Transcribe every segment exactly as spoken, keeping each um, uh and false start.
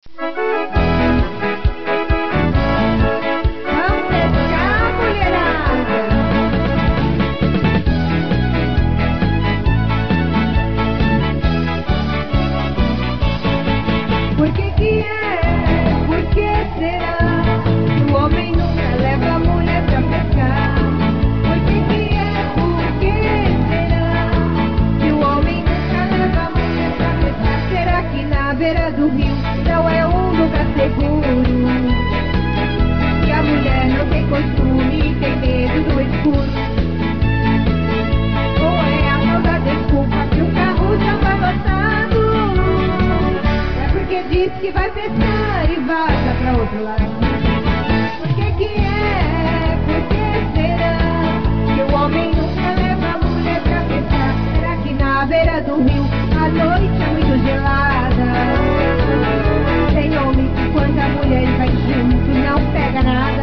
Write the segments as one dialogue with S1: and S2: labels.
S1: Que vai pescar e vaza pra outro lado. Por que que é? Por que será que o homem nunca leva a mulher pra pescar? Será que na beira do rio a noite é muito gelada? Tem homem que quando a mulher vai junto não pega nada.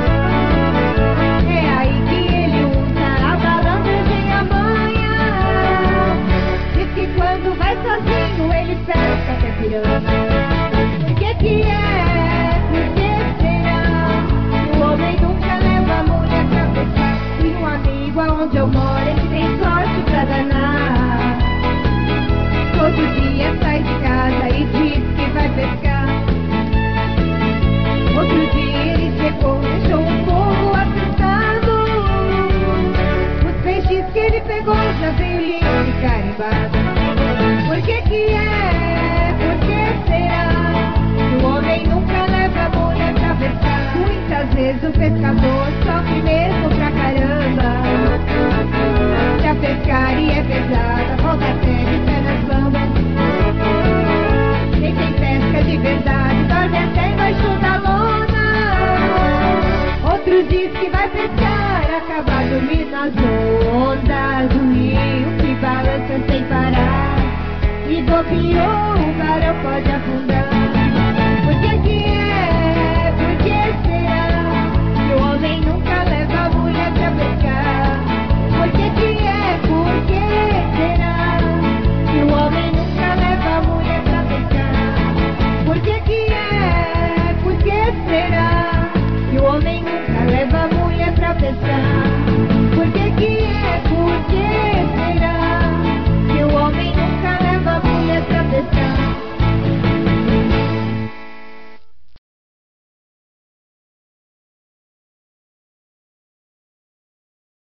S1: É aí que ele usa a balança e a manha. Diz que quando vai sozinho ele pesca até piranha. Que é, por que será? O homem nunca leva a mulher pra pescar. E um amigo aonde eu moro, ele tem sorte pra danar. Todo dia sai de casa e diz que vai pescar. Outro dia ele chegou, deixou um povo assustado. Os peixes que ele pegou já veio limpo e carimbado. Por que que é? Por que será? O homem nunca leva a mulher pra pescar. Muitas vezes o pescador sofre mesmo pra caramba. Se a pescaria é pesada, volta até de pernas bambas. Nem quem pesca de verdade dorme até embaixo da lona. Outro diz que vai pescar, acaba dormindo nas ondas do rio que balança sem parar. E bobeou, o barão pode afundar.